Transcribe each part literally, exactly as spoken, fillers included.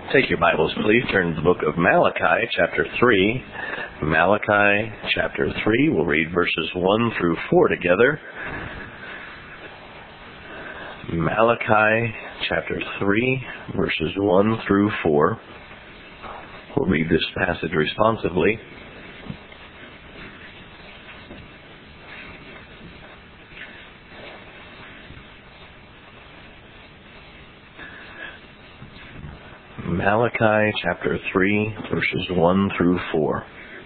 Take your Bibles, please. Turn to the book of Malachi, chapter three. Malachi, chapter three. We'll read verses one through four together. Malachi, chapter three, verses one through four. We'll read this passage responsively. Malachi chapter three, verses one through four.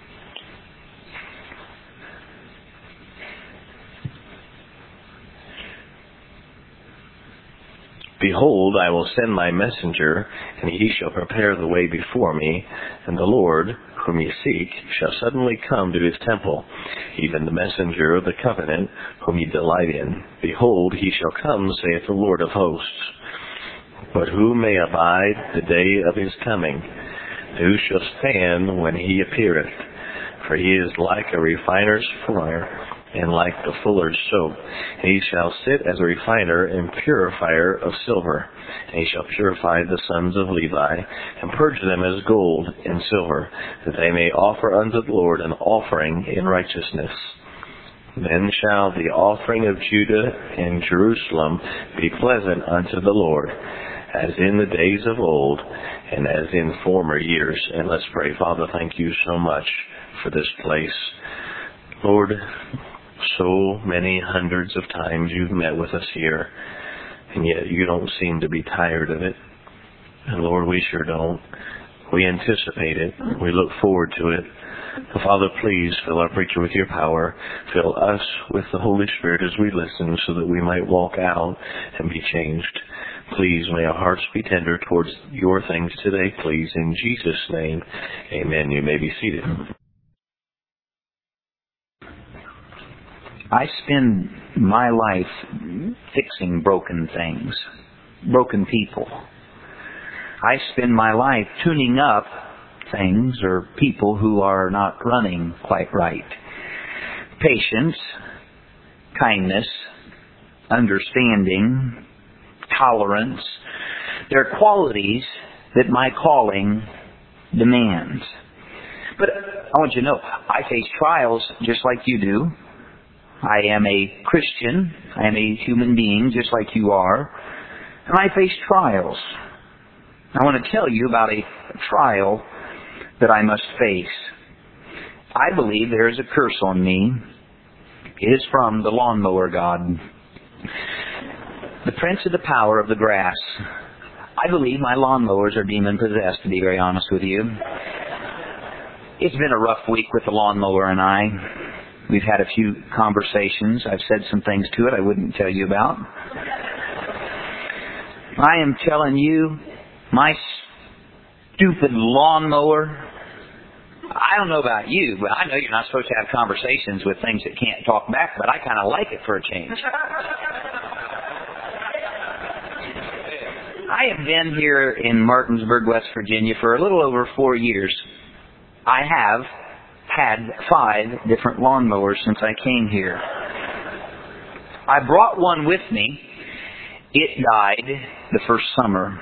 Behold, I will send my messenger, and he shall prepare the way before me, and the Lord, whom ye seek, shall suddenly come to his temple, even the messenger of the covenant, whom ye delight in. Behold, he shall come, saith the Lord of hosts. But who may abide the day of his coming? Who shall stand when he appeareth? For he is like a refiner's fire, and like the fuller's soap. And he shall sit as a refiner and purifier of silver. And he shall purify the sons of Levi, and purge them as gold and silver, that they may offer unto the Lord an offering in righteousness. Then shall the offering of Judah and Jerusalem be pleasant unto the Lord, as in the days of old, and as in former years. And let's pray. Father, thank you so much for this place. Lord, so many hundreds of times you've met with us here, and yet you don't seem to be tired of it. And Lord, we sure don't. We anticipate it. We look forward to it. So Father, please fill our preacher with your power. Fill us with the Holy Spirit as we listen, so that we might walk out and be changed. Please, may our hearts be tender towards your things today, please. In Jesus' name, amen. You may be seated. I spend my life fixing broken things, broken people. I spend my life tuning up things or people who are not running quite right. Patience, kindness, understanding, tolerance. They're qualities that my calling demands. But I want you to know, I face trials just like you do. I am a Christian. I am a human being just like you are. And I face trials. I want to tell you about a trial that I must face. I believe there is a curse on me. It is from the lawnmower god, the prince of the power of the grass. I believe my lawnmowers are demon-possessed, to be very honest with you. It's been a rough week with the lawnmower and I. We've had a few conversations. I've said some things to it I wouldn't tell you about. I am telling you, my stupid lawnmower, I don't know about you, but I know you're not supposed to have conversations with things that can't talk back, but I kind of like it for a change. I have been here in Martinsburg, West Virginia for a little over four years. I have had five different lawnmowers since I came here. I brought one with me. It died the first summer.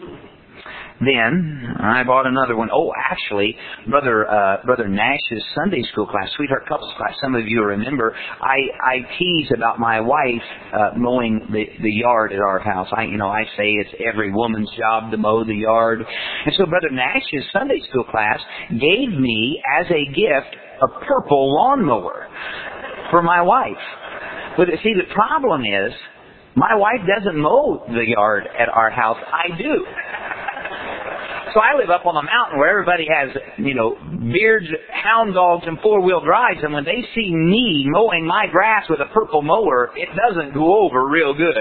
Then I bought another one. Oh, actually, Brother uh, Brother Nash's Sunday school class, Sweetheart Couples class, some of you remember, I, I tease about my wife uh, mowing the, the yard at our house. I, you know, I say it's every woman's job to mow the yard. And so Brother Nash's Sunday school class gave me, as a gift, a purple lawnmower for my wife. But see, the problem is, my wife doesn't mow the yard at our house. I do. So I live up on the mountain where everybody has, you know, beards, hound dogs, and four-wheel drives. And when they see me mowing my grass with a purple mower, it doesn't go over real good.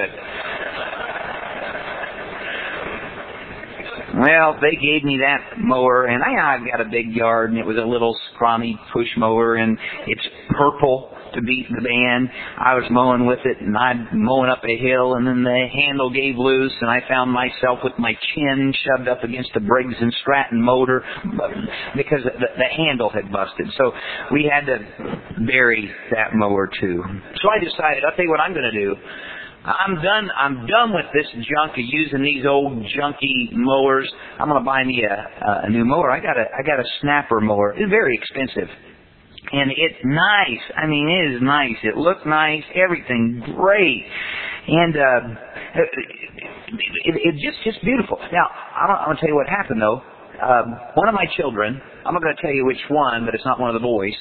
Well, they gave me that mower, and I, I've got a big yard, and it was a little scrawny push mower, and it's purple to beat the band. I was mowing with it, and I'm mowing up a hill, and then the handle gave loose, and I found myself with my chin shoved up against the Briggs and Stratton motor because the, the handle had busted. So we had to bury that mower too. So I decided, I'll tell you what I'm going to do. I'm done. I'm done with this junk of using these old junky mowers. I'm going to buy me a, a new mower. I got a I got a snapper mower. It's very expensive, and it's nice. I mean, it is nice. It looks nice. Everything great, and uh, it, it, it's just just beautiful. Now, I'm going to tell you what happened though. Um, one of my children. I'm not going to tell you which one, but it's not one of the boys.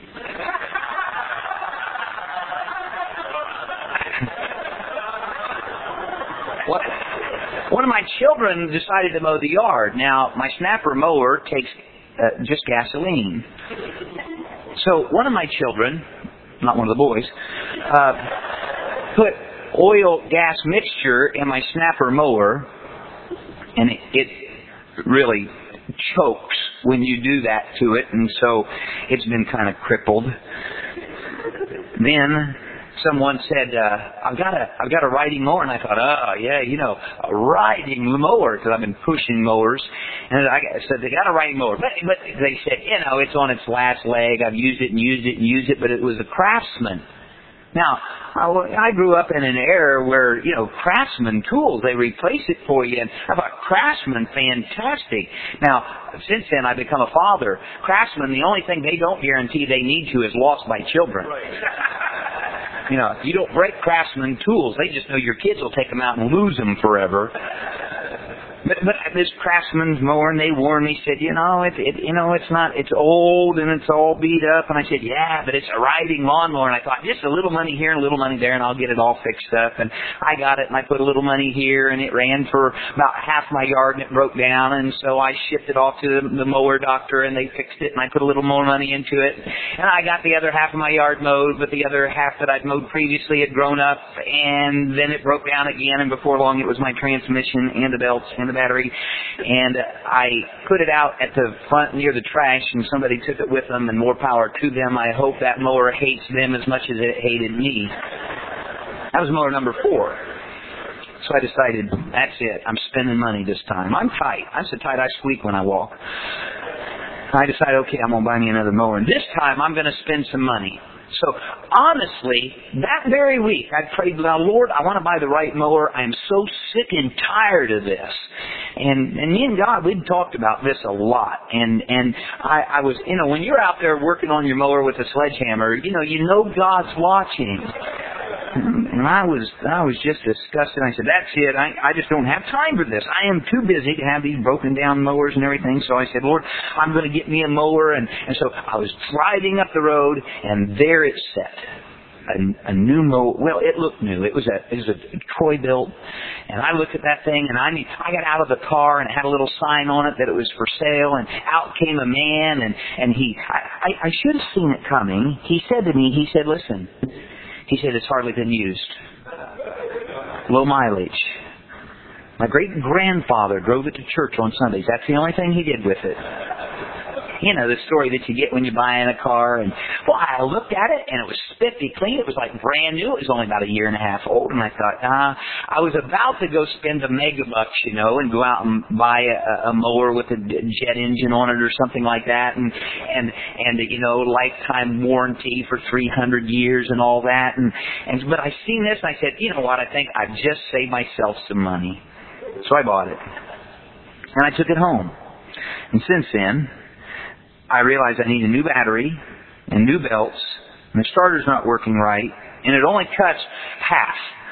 What, one of my children decided to mow the yard. Now, my snapper mower takes uh, just gasoline. So one of my children, not one of the boys, uh, put oil gas mixture in my snapper mower, and it, it really chokes when you do that to it, and so it's been kind of crippled. Then someone said, uh, I've got a, I've got a riding mower, and I thought, oh yeah, you know, a riding mower, because I've been pushing mowers, and I said, they got a riding mower, but, but they said, you know, it's on its last leg, I've used it and used it and used it, but it was a Craftsman. Now, I grew up in an era where, you know, Craftsman tools, they replace it for you, and I thought, Craftsman, fantastic. Now, since then, I've become a father. Craftsman, the only thing they don't guarantee they need to is lost by children. Right. You know, if you don't break Craftsman tools, they just know your kids will take them out and lose them forever. But, but this Craftsman's mower, and they warned me, said, you know, it, it, you know, it's not, it's old and it's all beat up. And I said, yeah, but it's a riding lawnmower. And I thought, just a little money here and a little money there, and I'll get it all fixed up. And I got it, and I put a little money here, and it ran for about half my yard, and it broke down. And so I shipped it off to the, the mower doctor, and they fixed it, and I put a little more money into it. And I got the other half of my yard mowed, but the other half that I'd mowed previously had grown up, and then it broke down again. And before long, it was my transmission and the belts and the battery, and I put it out at the front near the trash, and somebody took it with them, and more power to them. I hope that mower hates them as much as it hated me. That was mower number four. So I decided, that's it. I'm spending money this time. I'm tight. I'm so tight I squeak when I walk. I decided, okay, I'm going to buy me another mower, and this time I'm going to spend some money. So, honestly, that very week, I prayed, now, Lord, I want to buy the right mower. I am so sick and tired of this. And, and me and God, we'd talked about this a lot. And, and I, I was, you know, when you're out there working on your mower with a sledgehammer, you know, you know God's watching. And I was I was just disgusted. I said, that's it. I, I just don't have time for this. I am too busy to have these broken down mowers and everything. So I said, Lord, I'm going to get me a mower. And, and so I was driving up the road, and there it sat. A, a new mower. Well, it looked new. It was a it was a Troy built. And I looked at that thing, and I I got out of the car, and it had a little sign on it that it was for sale. And out came a man, and, and he, I, I, I should have seen it coming. He said to me, he said, listen, he said, it's hardly been used. Low mileage. My great-grandfather drove it to church on Sundays. That's the only thing he did with it. You know, the story that you get when you're buying a car. And, well, I looked at it, and it was spiffy clean. It was like brand new. It was only about a year and a half old. And I thought, ah, I was about to go spend the mega bucks, you know, and go out and buy a, a mower with a jet engine on it or something like that. And, and, and you know, lifetime warranty for three hundred years and all that. And, and but I seen this, and I said, you know what, I think I've just saved myself some money. So I bought it. And I took it home. And since then, I realized I need a new battery and new belts, and the starter's not working right, and it only cuts half.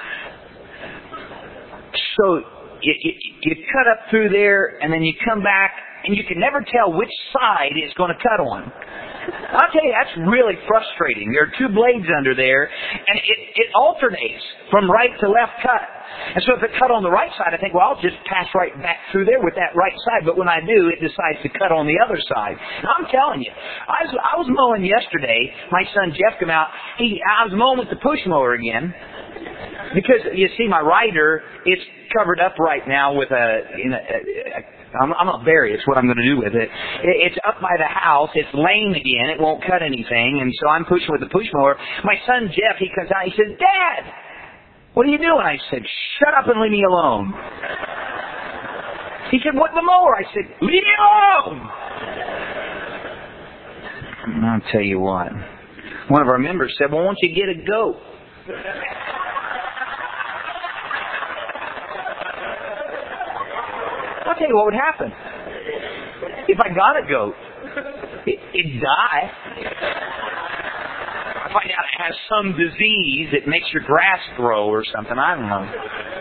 So you, you, you cut up through there, and then you come back, and you can never tell which side it's going to cut on. I'll tell you, that's really frustrating. There are two blades under there, and it, it alternates from right to left cut. And so if it cut on the right side, I think, well, I'll just pass right back through there with that right side. But when I do, it decides to cut on the other side. And I'm telling you, I was, I was mowing yesterday. My son Jeff came out. He, I was mowing with the push mower again. Because, you see, my rider, it's covered up right now with a... You know, a, a I'm, I'm going to bury it. It's what I'm going to do with it. it. It's up by the house. It's lame again. It won't cut anything. And so I'm pushing with the push mower. My son Jeff, he comes out. He says, Dad, what are you doing? I said, shut up and leave me alone. He said, what, the mower? I said, leave me alone. And I'll tell you what. One of our members said, well, why don't you get a goat? I'll tell you what would happen. If I got a goat, it, it'd die. I find out it has some disease that makes your grass grow or something. I don't know.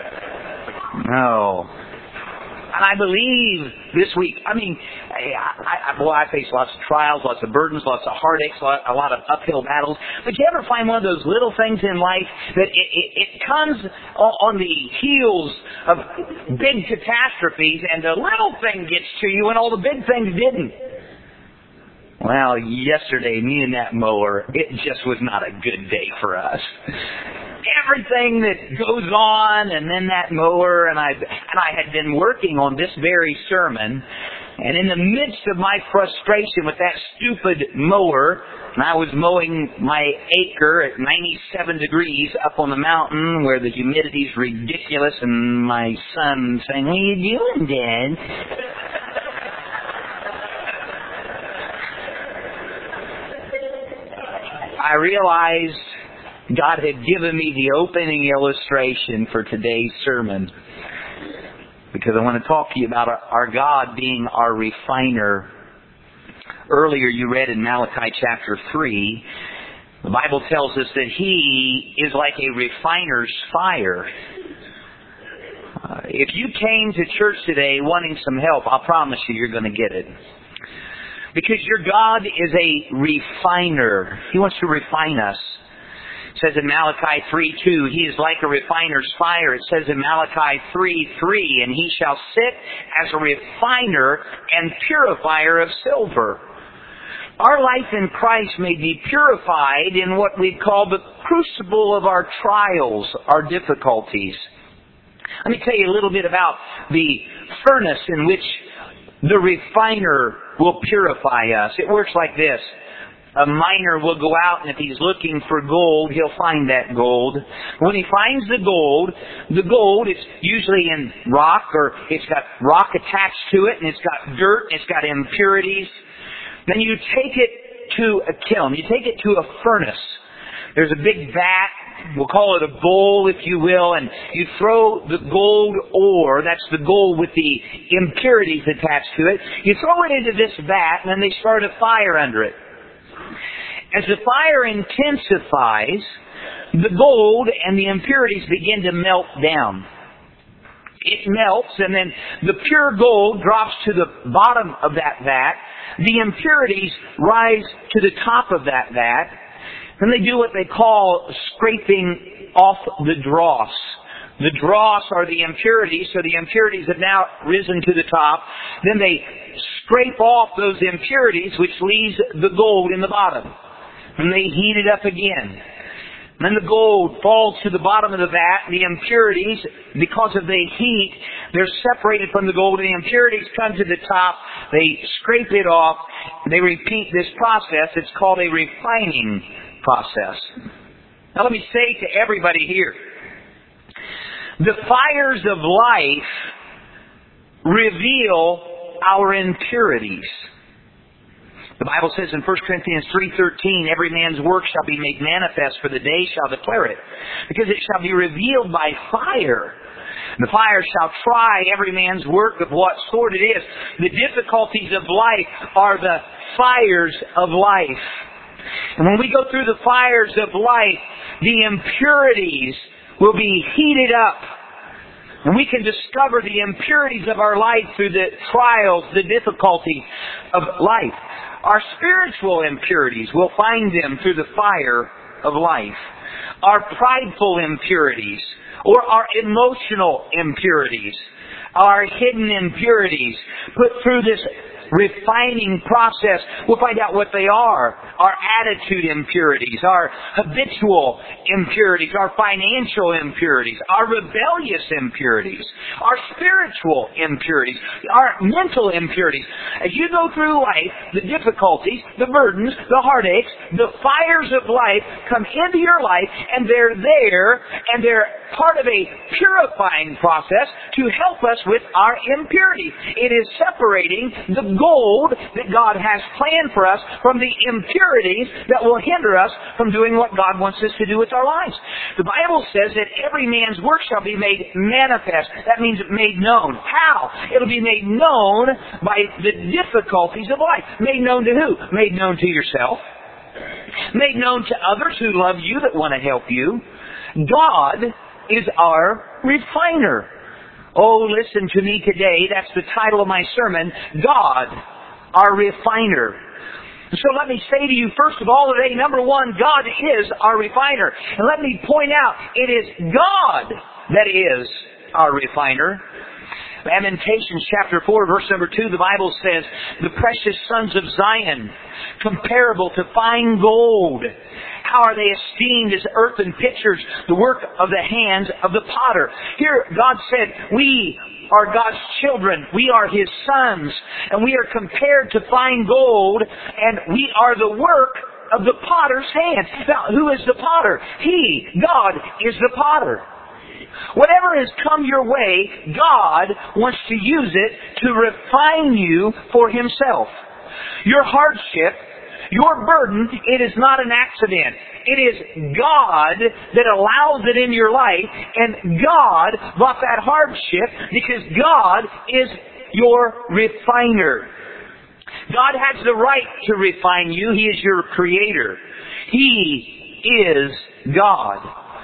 No. And I believe this week, I mean, I, I, boy, I face lots of trials, lots of burdens, lots of heartaches, a lot, a lot of uphill battles. But you ever find one of those little things in life that it, it, it comes on the heels of big catastrophes, and the little thing gets to you and all the big things didn't? Well, yesterday, me and that mower, it just was not a good day for us. Everything that goes on, and then that mower, and I and I had been working on this very sermon, and in the midst of my frustration with that stupid mower, and I was mowing my acre at ninety-seven degrees up on the mountain where the humidity's ridiculous, and my son saying, "What are you doing, Dad?" I realized God had given me the opening illustration for today's sermon, because I want to talk to you about our, our God being our refiner. Earlier you read in Malachi chapter three, the Bible tells us that He is like a refiner's fire. Uh, if you came to church today wanting some help, I'll promise you you're going to get it. Because your God is a refiner. He wants to refine us. It says in Malachi three two, He is like a refiner's fire. It says in Malachi three three, and He shall sit as a refiner and purifier of silver. Our life in Christ may be purified in what we call the crucible of our trials, our difficulties. Let me tell you a little bit about the furnace in which the refiner will purify us. It works like this. A miner will go out, and if he's looking for gold, he'll find that gold. When he finds the gold, the gold is usually in rock, or it's got rock attached to it, and it's got dirt, and it's got impurities. Then you take it to a kiln. You take it to a furnace. There's a big vat. We'll call it a bowl, if you will, and you throw the gold ore, that's the gold with the impurities attached to it, you throw it into this vat, and then they start a fire under it. As the fire intensifies, the gold and the impurities begin to melt down. It melts, and then the pure gold drops to the bottom of that vat. The impurities rise to the top of that vat. Then they do what they call scraping off the dross. The dross are the impurities, so the impurities have now risen to the top. Then they scrape off those impurities, which leaves the gold in the bottom. And they heat it up again. And then the gold falls to the bottom of the vat. The impurities, because of the heat, they're separated from the gold. And the impurities come to the top. They scrape it off. They repeat this process. It's called a refining process. Now let me say to everybody here, the fires of life reveal our impurities. The Bible says in First Corinthians three thirteen, every man's work shall be made manifest, for the day shall declare it, because it shall be revealed by fire. The fire shall try every man's work of what sort it is. The difficulties of life are the fires of life. And when we go through the fires of life, the impurities will be heated up. And we can discover the impurities of our life through the trials, the difficulties of life. Our spiritual impurities, we'll find them through the fire of life. Our prideful impurities, or our emotional impurities, our hidden impurities, put through this refining process, we'll find out what they are. Our attitude impurities, our habitual impurities, our financial impurities, our rebellious impurities, our spiritual impurities, our mental impurities. As you go through life, the difficulties, the burdens, the heartaches, the fires of life come into your life, and they're there, and they're part of a purifying process to help us with our impurity. It is separating the gold that God has planned for us from the impurities that will hinder us from doing what God wants us to do with our lives. The Bible says that every man's work shall be made manifest. That means made known. How? It'll be made known by the difficulties of life. Made known to who? Made known to yourself. Made known to others who love you, that want to help you. God is our refiner. Oh, listen to me today. That's the title of my sermon. God, our refiner. So let me say to you, first of all, today, number one, God is our refiner. And let me point out, it is God that is our refiner. Lamentations chapter four, verse number two, the Bible says, the precious sons of Zion, comparable to fine gold. How are they esteemed as earthen pitchers, the work of the hands of the potter. Here, God said, we are God's children. We are His sons. And we are compared to fine gold, and we are the work of the potter's hand. Now, who is the potter? He, God, is the potter. Whatever has come your way, God wants to use it to refine you for Himself. Your hardship, your burden, it is not an accident. It is God that allows it in your life, and God brought that hardship because God is your refiner. God has the right to refine you. He is your creator. He is God.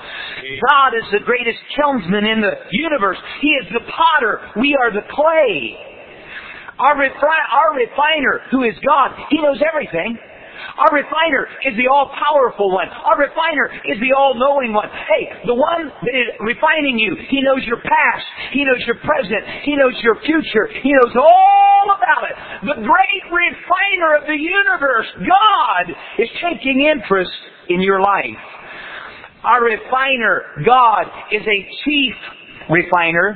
God is the greatest kilnsman in the universe. He is the potter. We are the clay. Our, refi- our refiner, who is God, He knows everything. Our refiner is the all-powerful one. Our refiner is the all-knowing one. Hey, the one that is refining you, He knows your past. He knows your present. He knows your future. He knows all about it. The great refiner of the universe, God, is taking interest in your life. Our refiner, God, is a chief refiner.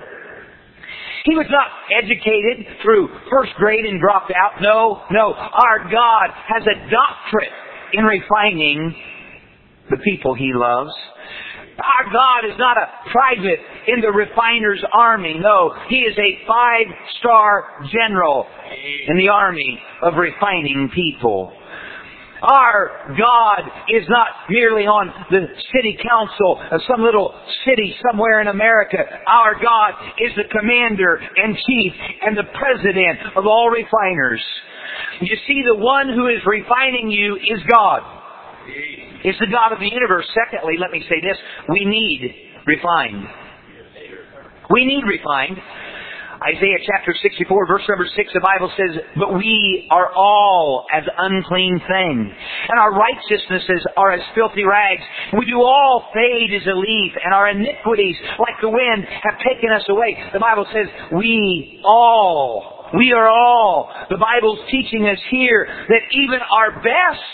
He was not educated through first grade and dropped out. No, no. Our God has a doctorate in refining the people He loves. Our God is not a private in the refiner's army. No, He is a five-star general in the army of refining people. Our God is not merely on the city council of some little city somewhere in America. Our God is the commander-in-chief and the president of all refiners. You see, the one who is refining you is God. It's the God of the universe. Secondly, let me say this. We need refined. We need refined. Isaiah chapter sixty-four, verse number six, the Bible says, but we are all as unclean things, and our righteousnesses are as filthy rags. We do all fade as a leaf, and our iniquities, like the wind, have taken us away. The Bible says, we all, we are all. The Bible's teaching us here that even our best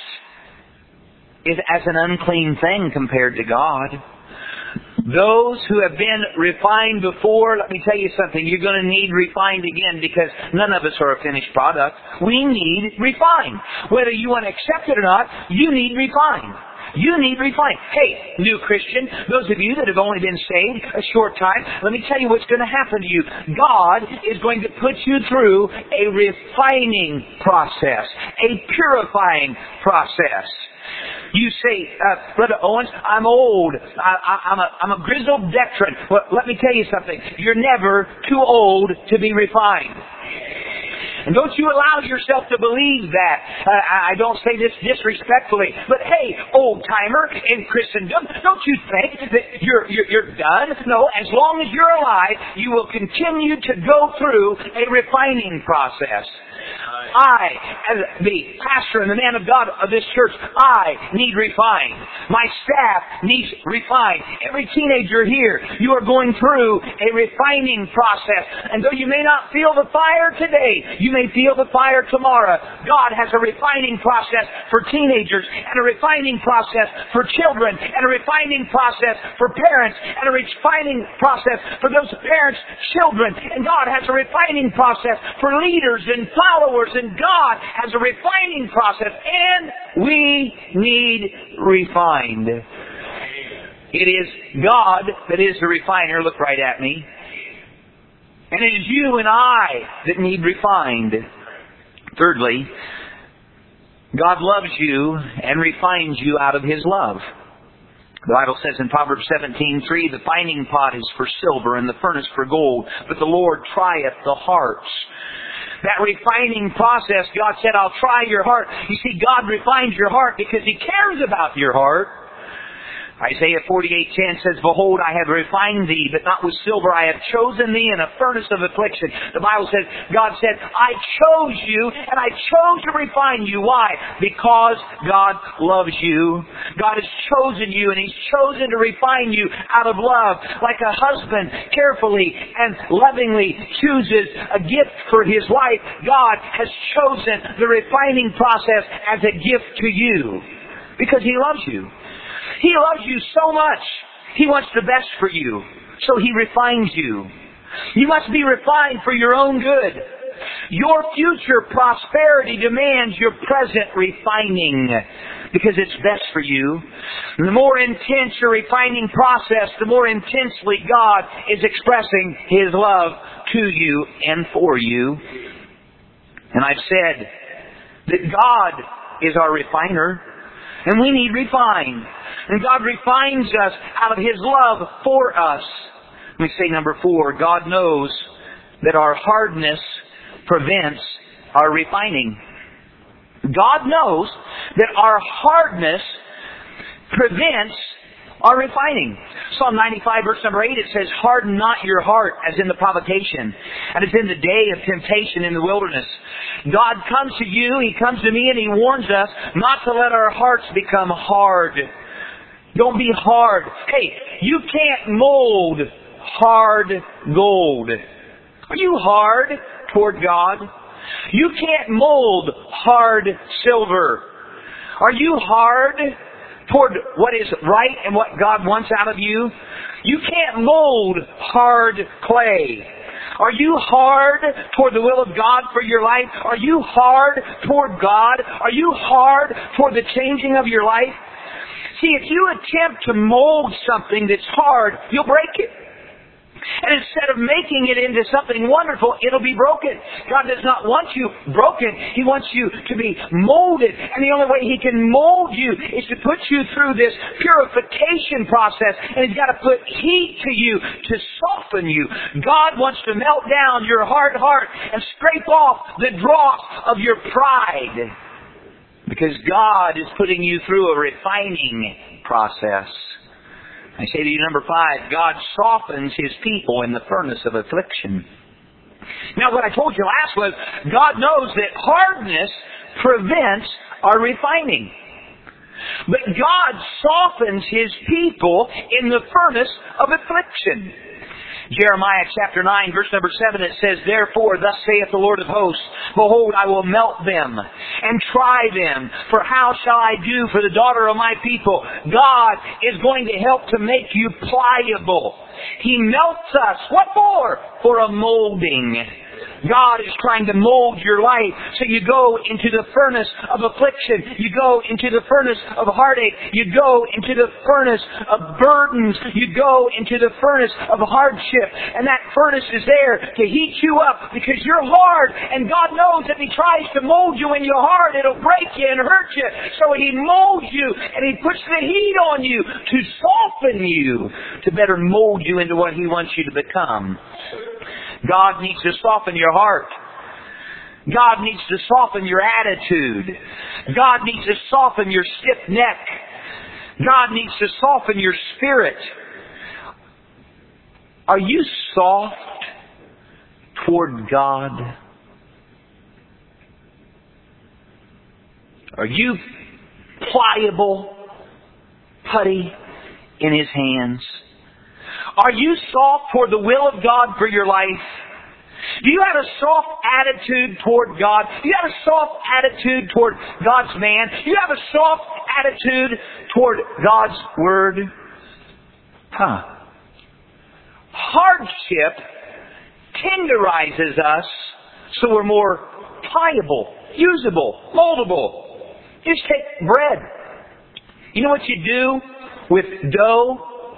is as an unclean thing compared to God. Those who have been refined before, let me tell you something, you're going to need refined again, because none of us are a finished product. We need refined. Whether you want to accept it or not, you need refined. You need refined. Hey, new Christian, those of you that have only been saved a short time, let me tell you what's going to happen to you. God is going to put you through a refining process, a purifying process. You say, uh, Brother Owens, I'm old. I, I, I'm, a, I'm a grizzled veteran. Well, let me tell you something. You're never too old to be refined. And don't you allow yourself to believe that. Uh, I don't say this disrespectfully, but hey, old-timer in Christendom, don't you think that you're, you're, you're done? No, as long as you're alive, you will continue to go through a refining process. I, as the pastor and the man of God of this church, I need refined. My staff needs refined. Every teenager here, you are going through a refining process. And though you may not feel the fire today, you may feel the fire tomorrow. God has a refining process for teenagers, and a refining process for children, and a refining process for parents, and a refining process for those parents' children. And God has a refining process for leaders and followers, and God has a refining process, and we need refined. It is God that is the refiner. Look right at me. And it is you and I that need refined. Thirdly, God loves you and refines you out of His love. The Bible says in Proverbs seventeen three, the fining pot is for silver and the furnace for gold, but the Lord trieth the hearts. That refining process, God said, I'll try your heart. You see, God refines your heart because He cares about your heart. Isaiah forty-eight ten says, behold, I have refined thee, but not with silver. I have chosen thee in a furnace of affliction. The Bible says, God said, I chose you, and I chose to refine you. Why? Because God loves you. God has chosen you, and He's chosen to refine you out of love. Like a husband carefully and lovingly chooses a gift for his wife, God has chosen the refining process as a gift to you. Because He loves you. He loves you so much. He wants the best for you. So He refines you. You must be refined for your own good. Your future prosperity demands your present refining because it's best for you. And the more intense your refining process, the more intensely God is expressing His love to you and for you. And I've said that God is our refiner. And we need refined. And God refines us out of His love for us. Let me say number four. God knows that our hardness prevents our refining. God knows that our hardness prevents our refining. Psalm ninety-five verse number eight, it says, harden not your heart as in the provocation, and as in the day of temptation in the wilderness. God comes to you, He comes to me, and He warns us not to let our hearts become hard. Don't be hard. Hey, you can't mold hard gold. Are you hard toward God? You can't mold hard silver. Are you hard toward what is right and what God wants out of you? You can't mold hard clay. Are you hard toward the will of God for your life? Are you hard toward God? Are you hard toward the changing of your life? See, if you attempt to mold something that's hard, you'll break it. And instead of making it into something wonderful, it'll be broken. God does not want you broken. He wants you to be molded. And the only way He can mold you is to put you through this purification process. And He's got to put heat to you to soften you. God wants to melt down your hard heart and scrape off the dross of your pride. Because God is putting you through a refining process. I say to you, number five, God softens His people in the furnace of affliction. Now, what I told you last was, God knows that hardness prevents our refining. But God softens His people in the furnace of affliction. Jeremiah chapter nine, verse number seven, it says, therefore, thus saith the Lord of hosts, behold, I will melt them and try them. For how shall I do for the daughter of my people? God is going to help to make you pliable. He melts us. What for? For a molding. God is trying to mold your life. So you go into the furnace of affliction. You go into the furnace of heartache. You go into the furnace of burdens. You go into the furnace of hardship. And that furnace is there to heat you up because you're hard. And God knows if He tries to mold you when you're hard, it'll break you and hurt you. So He molds you and He puts the heat on you to soften you, to better mold you into what He wants you to become. God needs to soften your heart. God needs to soften your attitude. God needs to soften your stiff neck. God needs to soften your spirit. Are you soft toward God? Are you pliable, putty in His hands? Are you soft toward the will of God for your life? Do you have a soft attitude toward God? Do you have a soft attitude toward God's man? Do you have a soft attitude toward God's Word? Huh. Hardship tenderizes us so we're more pliable, usable, moldable. Just take bread. You know what you do with dough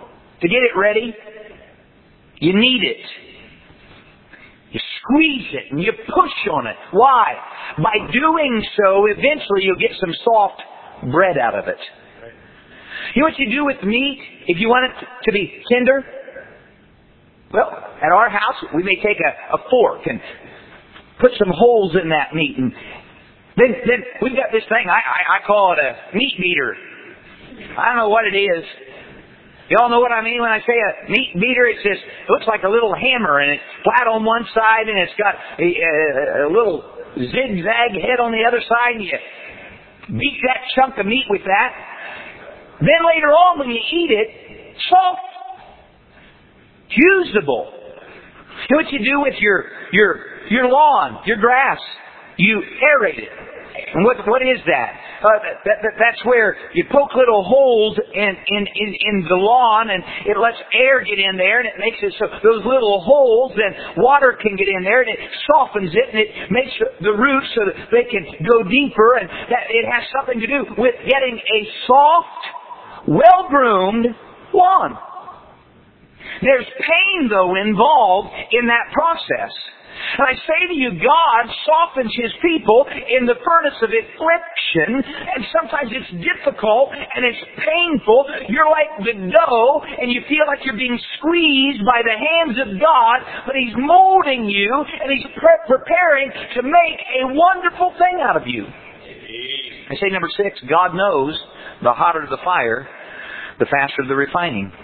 to get it ready, you knead it. You squeeze it and you push on it. Why? By doing so, eventually you'll get some soft bread out of it. You know what you do with meat if you want it to be tender? Well, at our house, we may take a, a fork and put some holes in that meat. And then, then we've got this thing, I, I, I call it a meat beater. I don't know what it is. You all know what I mean when I say a meat beater? It's just, it looks like a little hammer, and it's flat on one side, and it's got a, a, a little zigzag head on the other side, and you beat that chunk of meat with that. Then later on, when you eat it, soft, usable. You know what you do with your your your lawn, your grass? You aerate it. And what what is that? Uh, that, that? That's where you poke little holes in, in, in, in the lawn, and it lets air get in there, and it makes it so those little holes, then water can get in there, and it softens it, and it makes the roots so that they can go deeper, and that it has something to do with getting a soft, well-groomed lawn. There's pain, though, involved in that process. And I say to you, God softens His people in the furnace of affliction, and sometimes it's difficult and it's painful. You're like the dough, and you feel like you're being squeezed by the hands of God, but He's molding you, and He's pre- preparing to make a wonderful thing out of you. I say number six, God knows the hotter the fire, the faster the refining.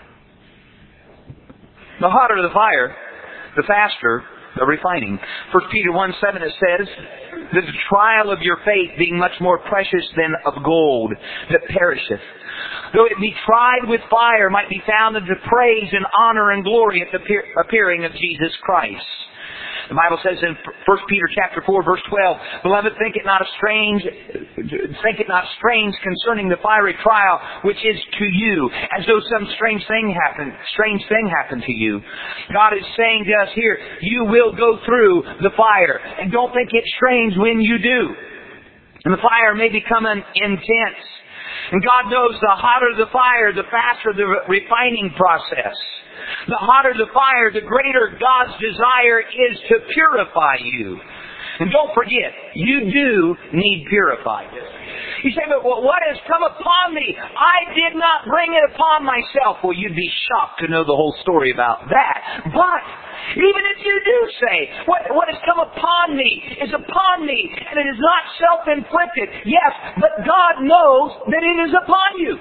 The hotter the fire, the faster the refining. First Peter one seven, it says, the trial of your faith being much more precious than of gold that perisheth, though it be tried with fire, might be found unto praise and honor and glory at the appearing of Jesus Christ. The Bible says in First Peter chapter four, verse twelve, Beloved, think it not a strange, think it not strange concerning the fiery trial which is to you, as though some strange thing happened, strange thing happened to you. God is saying to us here, you will go through the fire, and don't think it's strange when you do. And the fire may become intense. And God knows the hotter the fire, the faster the refining process. The hotter the fire, the greater God's desire is to purify you. And don't forget, you do need purified. You say, but what has come upon me? I did not bring it upon myself. Well, you'd be shocked to know the whole story about that. But even if you do say, what, what has come upon me is upon me, and it is not self-inflicted. Yes, but God knows that it is upon you.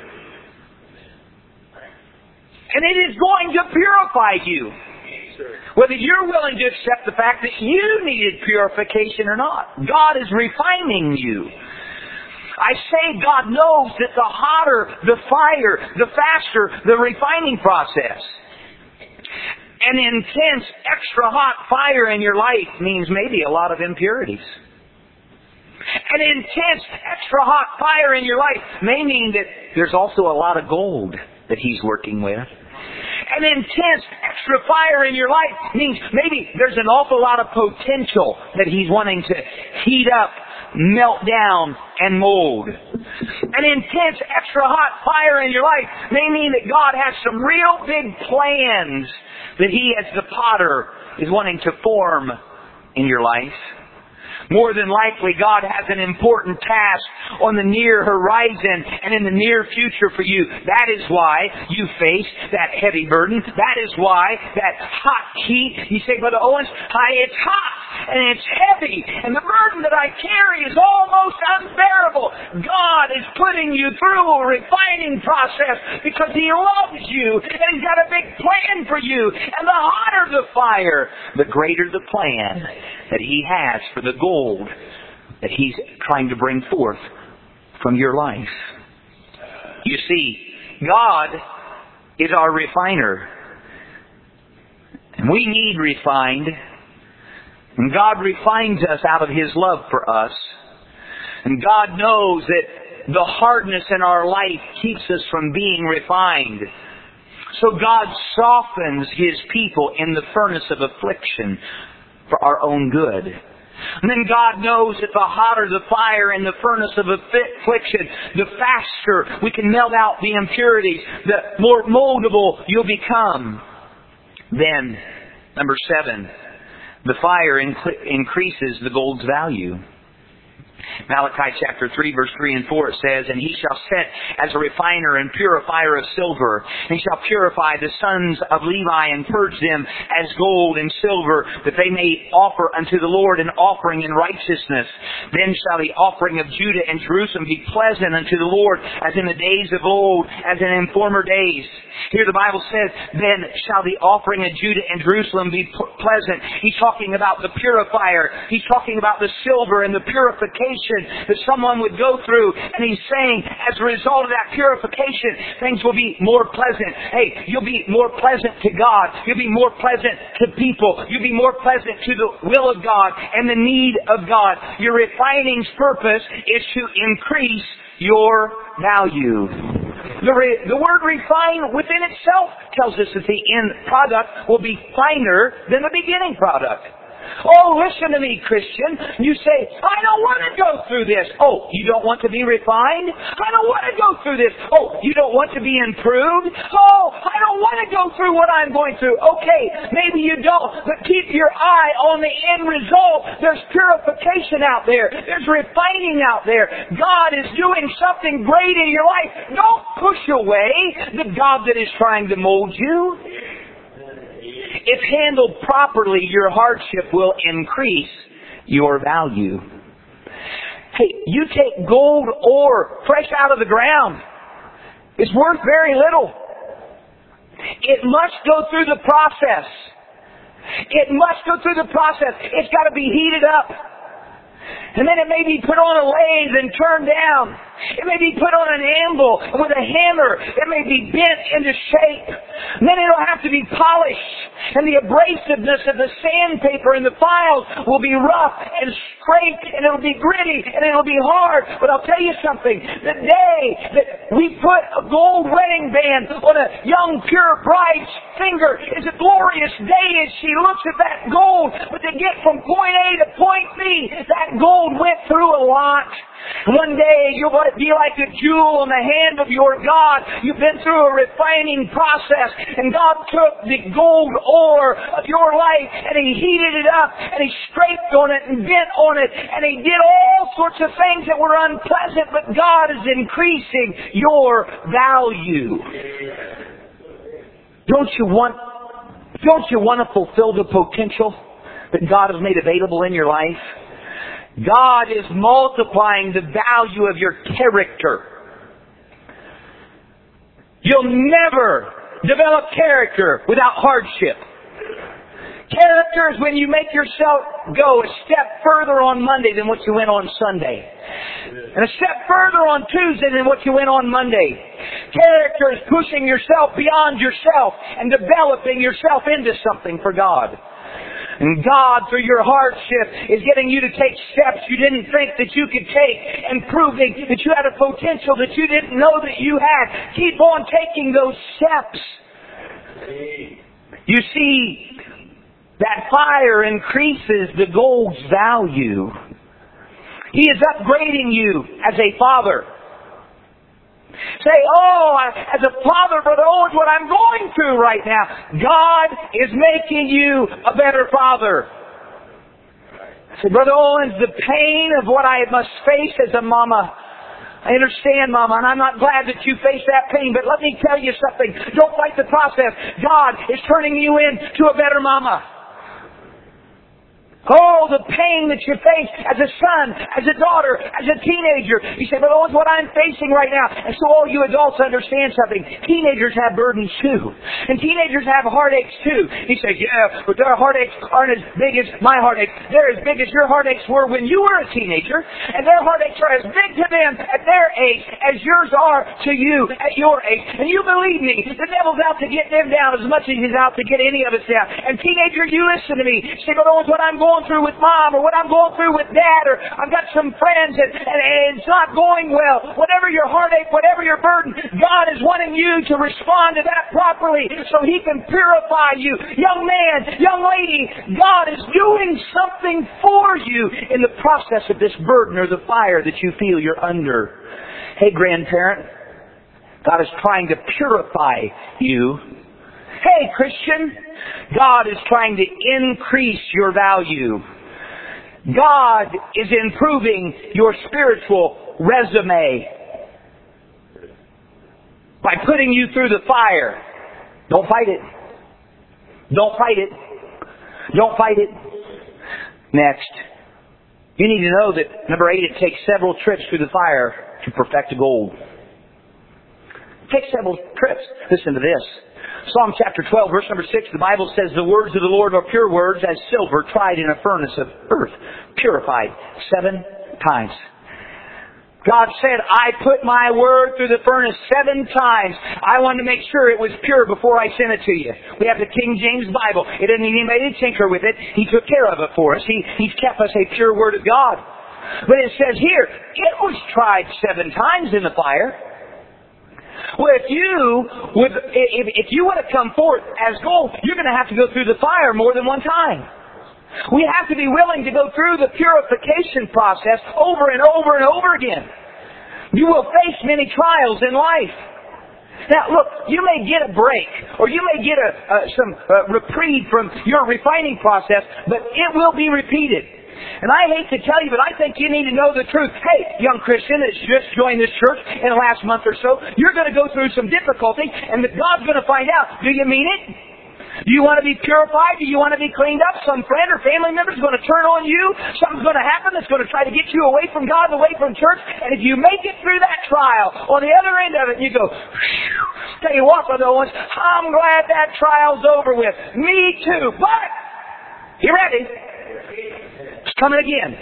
And it is going to purify you. Whether you're willing to accept the fact that you needed purification or not. God is refining you. I say God knows that the hotter the fire, the faster the refining process. An intense, extra hot fire in your life means maybe a lot of impurities. An intense, extra hot fire in your life may mean that there's also a lot of gold that He's working with. An intense, extra fire in your life means maybe there's an awful lot of potential that He's wanting to heat up, melt down, and mold. An intense, extra hot fire in your life may mean that God has some real big plans that He, as the potter, is wanting to form in your life. More than likely, God has an important task on the near horizon and in the near future for you. That is why you face that heavy burden. That is why that hot heat. You say, Brother Owens, hi, it's hot and it's heavy, and the burden that I carry is almost unbearable. God is putting you through a refining process because He loves you and He's got a big plan for you. And the hotter the fire, the greater the plan that He has for the gold that He's trying to bring forth from your life. You see, God is our refiner. And we need refined. And God refines us out of His love for us. And God knows that the hardness in our life keeps us from being refined. So God softens His people in the furnace of affliction for our own good. And then God knows that the hotter the fire in the furnace of affliction, the faster we can melt out the impurities, the more moldable you'll become. Then, number seven, the fire inc- increases the gold's value. Malachi chapter three, verse three and four, it says, "And he shall set as a refiner and purifier of silver. And he shall purify the sons of Levi and purge them as gold and silver, that they may offer unto the Lord an offering in righteousness. Then shall the offering of Judah and Jerusalem be pleasant unto the Lord, as in the days of old, as in former days." Here the Bible says, "Then shall the offering of Judah and Jerusalem be pleasant." He's talking about the purifier. He's talking about the silver and the purification that someone would go through. And he's saying, as a result of that purification, things will be more pleasant. Hey, you'll be more pleasant to God. You'll be more pleasant to people. You'll be more pleasant to the will of God and the need of God. Your refining's purpose is to increase your value. The, re, the word refine within itself tells us that the end product will be finer than the beginning product. Oh, listen to me, Christian. You say, "I don't want to go through this." Oh, you don't want to be refined? I don't want to go through this. Oh, you don't want to be improved? Oh, I don't want to go through what I'm going through. Okay, maybe you don't, but keep your eye on the end result. There's purification out there. There's refining out there. God is doing something great in your life. Don't push away the God that is trying to mold you. If handled properly, your hardship will increase your value. Hey, you take gold ore fresh out of the ground. It's worth very little. It must go through the process. It must go through the process. It's got to be heated up. And then it may be put on a lathe and turned down. It may be put on an anvil with a hammer. It may be bent into shape. And then it'll have to be polished. And the abrasiveness of the sandpaper and the files will be rough and scraped, and it'll be gritty, and it'll be hard. But I'll tell you something. The day that we put a gold wedding band on a young, pure bride's finger is a glorious day as she looks at that gold. But to get from point A to point B, that gold went through a lot. One day you'll be like a jewel in the hand of your God. You've been through a refining process, and God took the gold ore of your life and He heated it up, and He scraped on it and bent on it, and He did all sorts of things that were unpleasant, but God is increasing your value. Don't you want, don't you want to fulfill the potential that God has made available in your life? God is multiplying the value of your character. You'll never develop character without hardship. Character is when you make yourself go a step further on Monday than what you went on Sunday. And a step further on Tuesday than what you went on Monday. Character is pushing yourself beyond yourself and developing yourself into something for God. And God, through your hardship, is getting you to take steps you didn't think that you could take, and proving that you had a potential that you didn't know that you had. Keep on taking those steps. You see, that fire increases the gold's value. He is upgrading you as a father. Say, "Oh, as a father, Brother Owens, what I'm going through right now." God is making you a better father. Say, "Brother Owens, the pain of what I must face as a mama. I understand, Mama, and I'm not glad that you face that pain, but let me tell you something. Don't fight the process. God is turning you into a better mama." Oh, the pain that you face as a son, as a daughter, as a teenager. You say, "But Owens, what I'm facing right now." And so all you adults understand something. Teenagers have burdens too. And teenagers have heartaches too. You say, "Yeah, but their heartaches aren't as big as my heartaches. They're as big as your heartaches were when you were a teenager. And their heartaches are as big to them at their age as yours are to you at your age. And you believe me, the devil's out to get them down as much as he's out to get any of us down." And teenager, you listen to me. You say, "But Owens, what I'm going going through with Mom, or what I'm going through with Dad, or I've got some friends and, and, and it's not going well. Whatever your heartache, whatever your burden, God is wanting you to respond to that properly so He can purify you. Young man, young lady, God is doing something for you in the process of this burden or the fire that you feel you're under. Hey, grandparent, God is trying to purify you. Hey, Christian, God is trying to increase your value. God is improving your spiritual resume by putting you through the fire. Don't fight it. Don't fight it. Don't fight it. Next, you need to know that, number eight, it takes several trips through the fire to perfect gold. It takes several trips. Listen to this. Psalm chapter twelve, verse number six, the Bible says, the words of the Lord are pure words, as silver tried in a furnace of earth, purified seven times. God said, I put my word through the furnace seven times. I wanted to make sure it was pure before I sent it to you. We have the King James Bible. It doesn't need anybody to tinker with it. He took care of it for us. He, he's kept us a pure word of God. But it says here, it was tried seven times in the fire. Well, if you would, if, if you want to come forth as gold, you're going to have to go through the fire more than one time. We have to be willing to go through the purification process over and over and over again. You will face many trials in life. Now, look, you may get a break, or you may get a, uh, some uh, reprieve from your refining process, but it will be repeated. And I hate to tell you, but I think you need to know the truth. Hey, young Christian that's just joined this church in the last month or so, you're going to go through some difficulty, and God's going to find out, do you mean it? Do you want to be purified? Do you want to be cleaned up? Some friend or family member is going to turn on you. Something's going to happen that's going to try to get you away from God, away from church. And if you make it through that trial, on the other end of it, you go, phew. Tell you what, Brother Owens, I'm glad that trial's over with. Me too. But, you ready? It's coming again.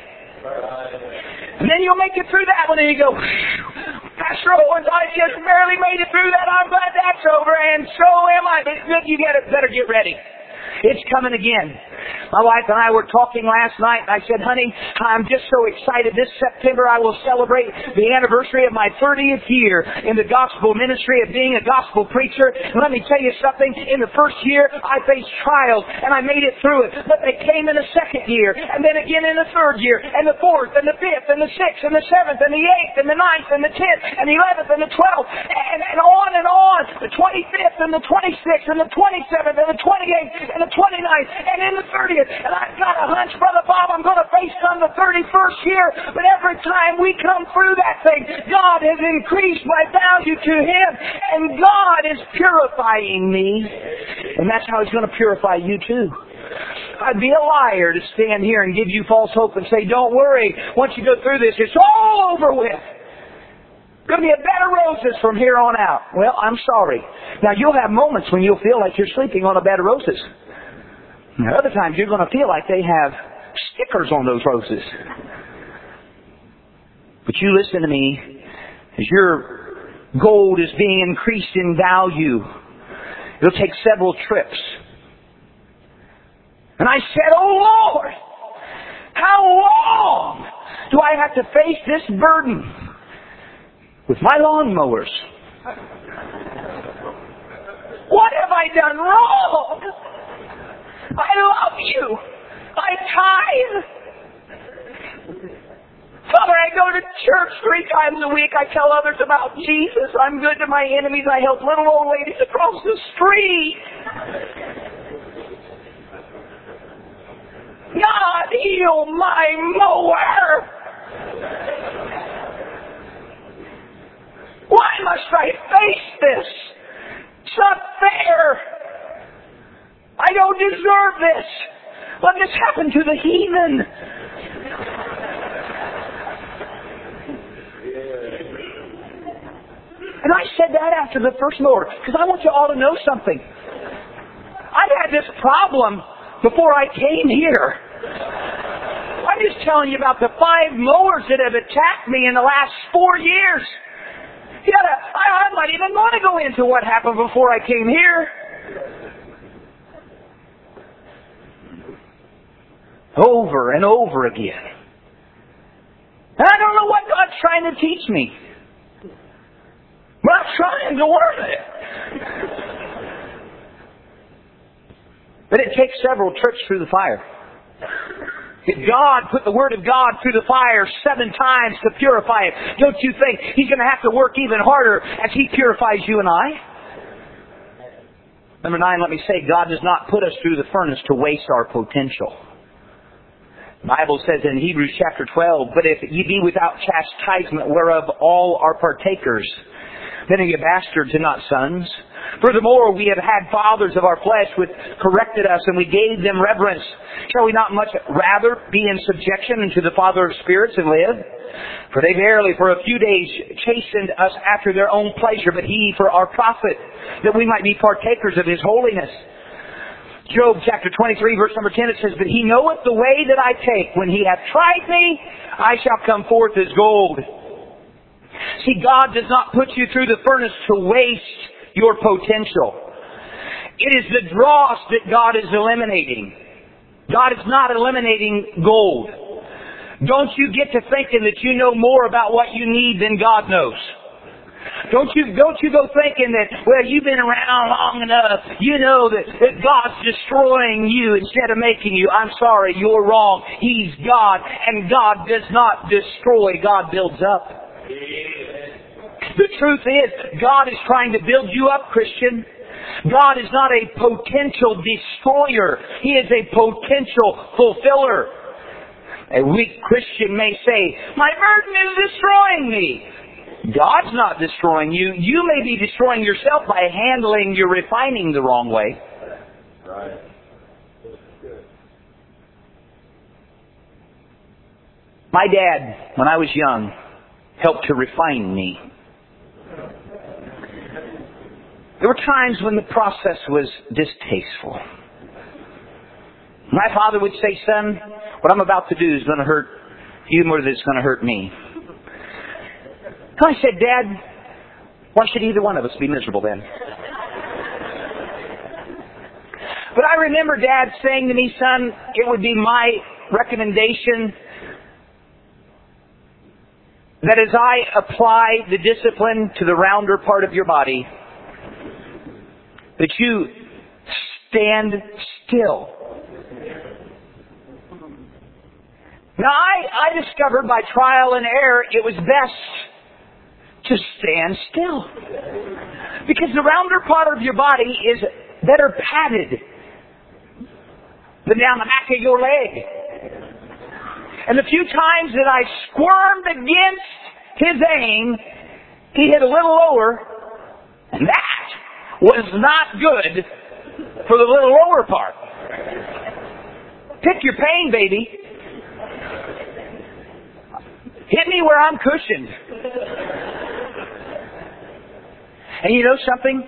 And then you'll make it through that one and you go, Pastor Owens, I just barely made it through that. I'm glad that's over, and so am I. But you get it, better get ready. It's coming again. My wife and I were talking last night, and I said, honey, I'm just so excited. This September I will celebrate the anniversary of my thirtieth year in the gospel ministry of being a gospel preacher. And let me tell you something. In the first year, I faced trials, and I made it through it. But they came in the second year, and then again in the third year, and the fourth, and the fifth, and the sixth, and the seventh, and the eighth, and the ninth, and the tenth, and the eleventh, and the twelfth, and, and on and on. The twenty-fifth, and the twenty-sixth, and the twenty-seventh, and the twenty-eighth, and the twenty-ninth, and in the thirtieth. And I've got a hunch, Brother Bob, I'm going to face some the thirty-first year. But every time we come through that thing, God has increased my value to Him. And God is purifying me. And that's how He's going to purify you too. I'd be a liar to stand here and give you false hope and say, don't worry, once you go through this, it's all over with. Going to be a bed of roses from here on out. Well, I'm sorry. Now, you'll have moments when you'll feel like you're sleeping on a bed of roses. And other times you're going to feel like they have stickers on those roses. But you listen to me. As your gold is being increased in value, it'll take several trips. And I said, oh Lord, how long do I have to face this burden with my lawnmowers? What have I done wrong? I love you. I tithe. Father, I go to church three times a week. I tell others about Jesus. I'm good to my enemies. I help little old ladies across the street. God, heal my mower. Why must I face this? It's not fair. I don't deserve this. Let this happen to the heathen. And I said that after the first mower, because I want you all to know something. I had this problem before I came here. I'm just telling you about the five mowers that have attacked me in the last four years. You gotta, I, I might even want to go into what happened before I came here. Over and over again. And I don't know what God's trying to teach me. But I'm trying to learn it. But it takes several trips through the fire. If God put the Word of God through the fire seven times to purify it, don't you think He's going to have to work even harder as He purifies you and I? Number nine, let me say, God does not put us through the furnace to waste our potential. The Bible says in Hebrews chapter twelve, but if ye be without chastisement whereof all are partakers, then are ye bastards and not sons. Furthermore, we have had fathers of our flesh which corrected us, and we gave them reverence. Shall we not much rather be in subjection unto the Father of spirits and live? For they verily for a few days chastened us after their own pleasure, but He for our profit, that we might be partakers of His holiness. Job chapter twenty-three, verse number ten, it says, but He knoweth the way that I take. When He hath tried me, I shall come forth as gold. See, God does not put you through the furnace to waste your potential. It is the dross that God is eliminating. God is not eliminating gold. Don't you get to thinking that you know more about what you need than God knows. Don't you, don't you go thinking that, well, you've been around long enough, you know that, that God's destroying you instead of making you. I'm sorry, you're wrong. He's God, and God does not destroy. God builds up. The truth is, God is trying to build you up, Christian. God is not a potential destroyer. He is a potential fulfiller. A weak Christian may say, my burden is destroying me. God's not destroying you. You may be destroying yourself by handling your refining the wrong way. Right. My dad, when I was young, helped to refine me. There were times when the process was distasteful. My father would say, son, what I'm about to do is going to hurt you more than it's going to hurt me. I said, Dad, why should either one of us be miserable then? But I remember Dad saying to me, son, it would be my recommendation that as I apply the discipline to the rounder part of your body, that you stand still. Now, I, I discovered by trial and error it was best to stand still. Because the rounder part of your body is better padded than down the back of your leg. And the few times that I squirmed against his aim, he hit a little lower, and that was not good for the little lower part. Pick your pain, baby. Hit me where I'm cushioned. And you know something?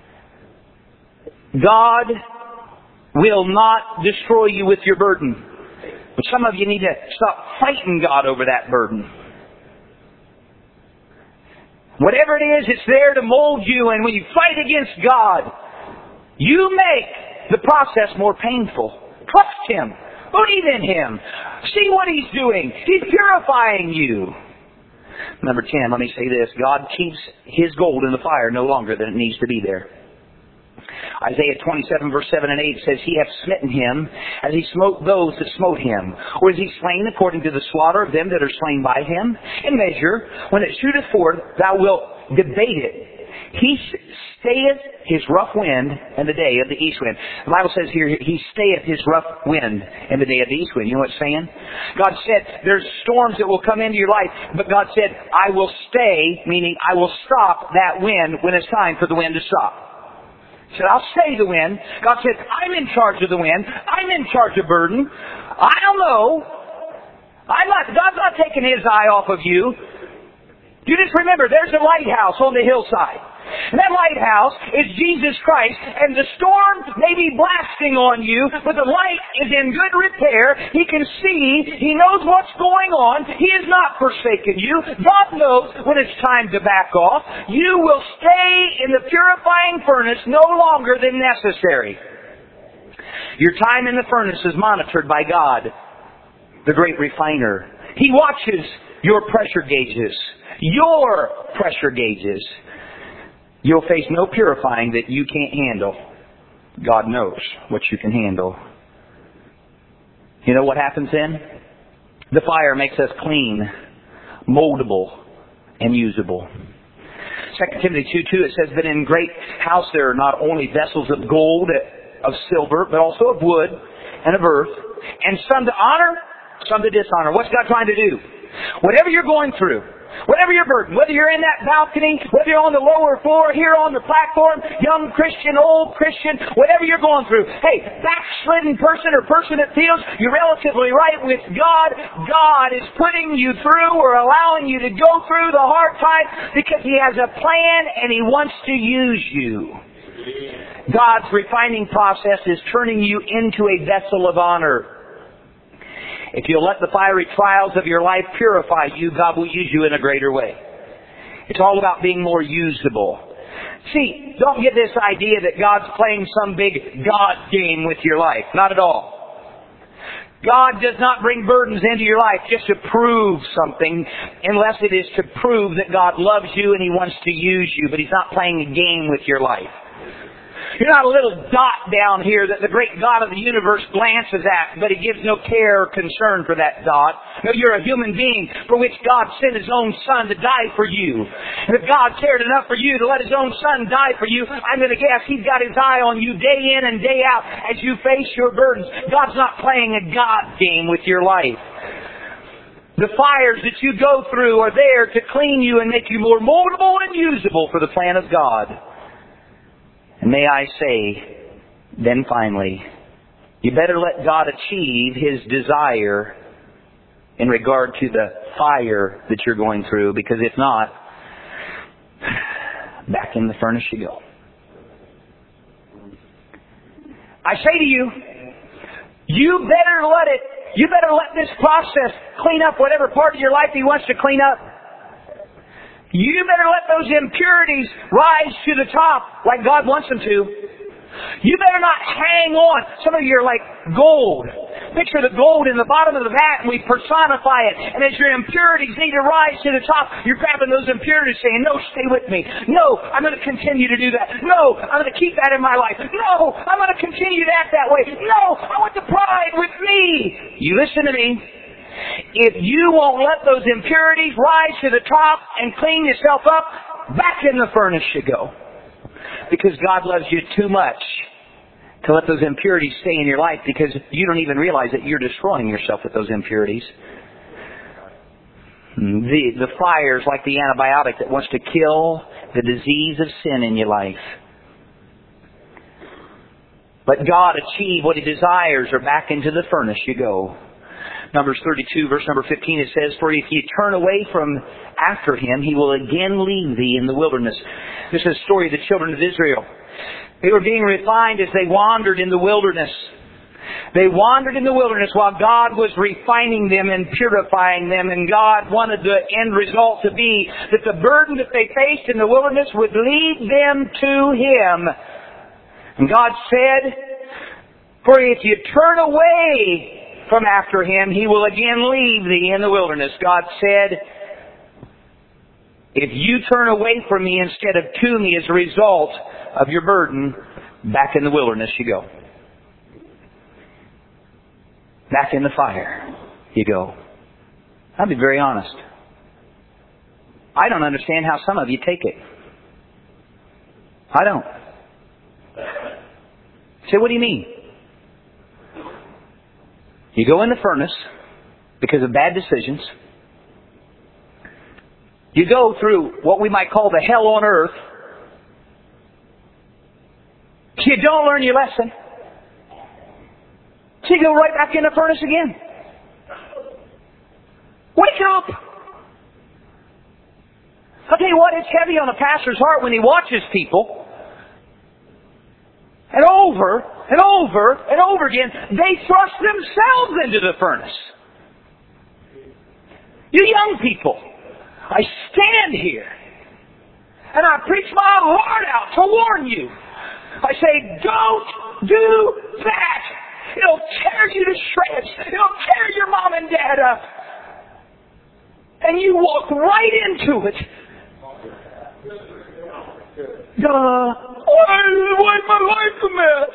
God will not destroy you with your burden. But some of you need to stop fighting God over that burden. Whatever it is, it's there to mold you. And when you fight against God, you make the process more painful. Trust Him. Believe in Him. See what He's doing. He's purifying you. Number ten, let me say this. God keeps His gold in the fire no longer than it needs to be there. Isaiah twenty-seven verse seven and eight says, He hath smitten him as He smote those that smote him. Or is He slain according to the slaughter of them that are slain by Him? In measure, when it shooteth forth, thou wilt debate it. He stayeth His rough wind in the day of the east wind. The Bible says here, He stayeth His rough wind in the day of the east wind. You know what it's saying? God said, there's storms that will come into your life, but God said, I will stay, meaning I will stop that wind when it's time for the wind to stop. He said, I'll stay the wind. God said, I'm in charge of the wind. I'm in charge of burden. I don't know. I'm not, God's not taking His eye off of you. You just remember, there's a lighthouse on the hillside. And that lighthouse is Jesus Christ, and the storm may be blasting on you, but the light is in good repair. He can see. He knows what's going on. He has not forsaken you. God knows when it's time to back off. You will stay in the purifying furnace no longer than necessary. Your time in the furnace is monitored by God. the great refiner. He watches your pressure gauges. Your pressure gauges. You'll face no purifying that you can't handle. God knows what you can handle. You know what happens then? The fire makes us clean, moldable, and usable. Second Timothy two two, it says that in great house there are not only vessels of gold, of silver, but also of wood and of earth, and some to honor, some to dishonor. What's God trying to do? Whatever you're going through, whatever your burden, whether you're in that balcony, whether you're on the lower floor, here on the platform, young Christian, old Christian, whatever you're going through. Hey, backslidden person or person that feels you're relatively right with God, God is putting you through or allowing you to go through the hard times because He has a plan and He wants to use you. God's refining process is turning you into a vessel of honor. If you'll let the fiery trials of your life purify you, God will use you in a greater way. It's all about being more usable. See, don't get this idea that God's playing some big God game with your life. Not at all. God does not bring burdens into your life just to prove something, unless it is to prove that God loves you and He wants to use you, but He's not playing a game with your life. You're not a little dot down here that the great God of the universe glances at, but He gives no care or concern for that dot. No, you're a human being for which God sent His own Son to die for you. And if God cared enough for you to let His own Son die for you, I'm going to guess He's got His eye on you day in and day out as you face your burdens. God's not playing a God game with your life. The fires that you go through are there to clean you and make you more moldable and usable for the plan of God. And may I say, then finally, you better let God achieve His desire in regard to the fire that you're going through, because if not, back in the furnace you go. I say to you, you better let it, you better let this process clean up whatever part of your life He wants to clean up. You better let those impurities rise to the top like God wants them to. You better not hang on. Some of you are like gold. Picture the gold in the bottom of the vat and we personify it. And as your impurities need to rise to the top, you're grabbing those impurities saying, no, stay with me. No, I'm going to continue to do that. No, I'm going to keep that in my life. No, I'm going to continue to act that way. No, I want the pride with me. You listen to me. If you won't let those impurities rise to the top and clean yourself up, back in the furnace you go. Because God loves you too much to let those impurities stay in your life, because you don't even realize that you're destroying yourself with those impurities. The, the fire is like the antibiotic that wants to kill the disease of sin in your life. Let God achieve what He desires, or back into the furnace you go. Numbers thirty-two, verse number fifteen, it says, for if you turn away from after Him, He will again leave thee in the wilderness. This is a story of the children of Israel. They were being refined as they wandered in the wilderness. They wandered in the wilderness while God was refining them and purifying them, and God wanted the end result to be that the burden that they faced in the wilderness would lead them to Him. And God said, for if you turn away from after Him, He will again leave thee in the wilderness. God said, if you turn away from me instead of to me as a result of your burden, back in the wilderness you go. Back in the fire you go. I'll be very honest. I don't understand how some of you take it. I don't. Say, what do you mean? You go in the furnace because of bad decisions. You go through what we might call the hell on earth. You don't learn your lesson. So you go right back in the furnace again. Wake up! I'll tell you what, it's heavy on a pastor's heart when he watches people, and over and over and over again, they thrust themselves into the furnace. You young people, I stand here and I preach my heart out to warn you. I say, don't do that. It'll tear you to shreds. It'll tear your mom and dad up. And you walk right into it. Duh. Why, why is my life a mess?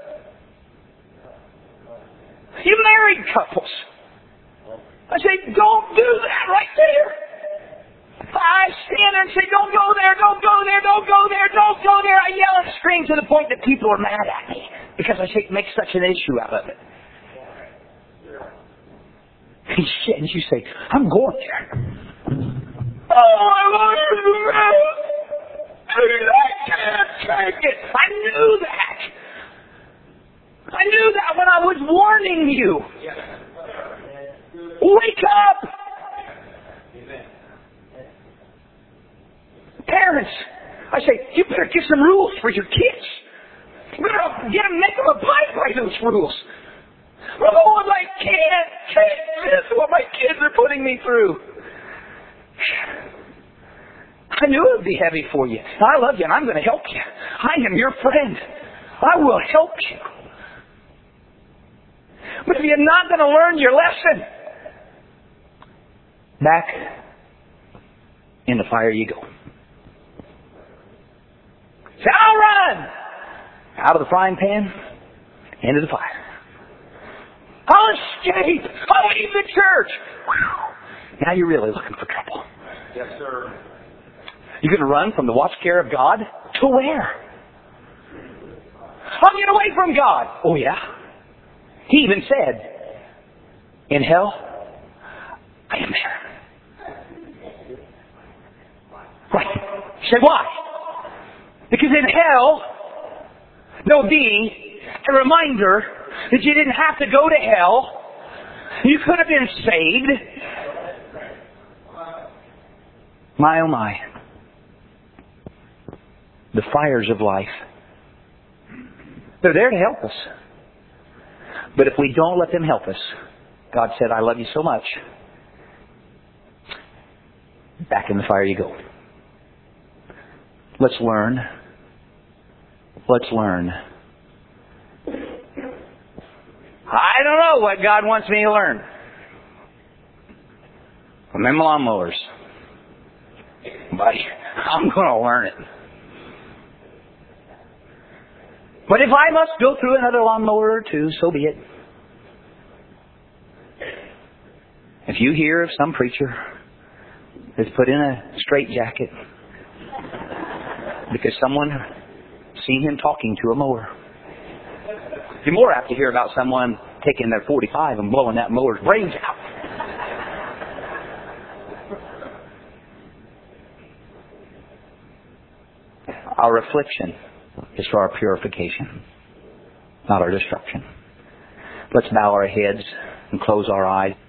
You married couples. I say, don't do that right there. I stand there and say, don't go there, don't go there, don't go there, don't go there. I yell and scream to the point that people are mad at me because I say, make such an issue out of it. And you say, I'm going there. Oh, my life is a mess. I can't take it. I knew that. I knew that when I was warning you. Wake up! Parents, I say, you better give some rules for your kids. You better get them, make them abide by those rules. Oh, I can't take this, what my kids are putting me through. I knew it would be heavy for you. I love you and I'm going to help you. I am your friend. I will help you. But if you're not going to learn your lesson, back in the fire you go. Say, I'll run! Out of the frying pan, into the fire. I'll escape! I'll leave the church! Whew. Now you're really looking for trouble. Yes, sir. You're going to run from the watch care of God to where? I'll get away from God. Oh, yeah? He even said, in hell, I am there. Right. You say, why? Because in hell, there'll be a reminder that you didn't have to go to hell. You could have been saved. My oh my. The fires of life. They're there to help us. But if we don't let them help us, God said, I love you so much. Back in the fire you go. Let's learn. Let's learn. I don't know what God wants me to learn. From them lawnmowers. But I'm going to learn it. But if I must go through another lawnmower or two, so be it. If you hear of some preacher that's put in a straitjacket because someone seen him talking to a mower, you're more apt to hear about someone taking their forty-five and blowing that mower's brains out. Our affliction is for our purification, not our destruction. Let's bow our heads and close our eyes.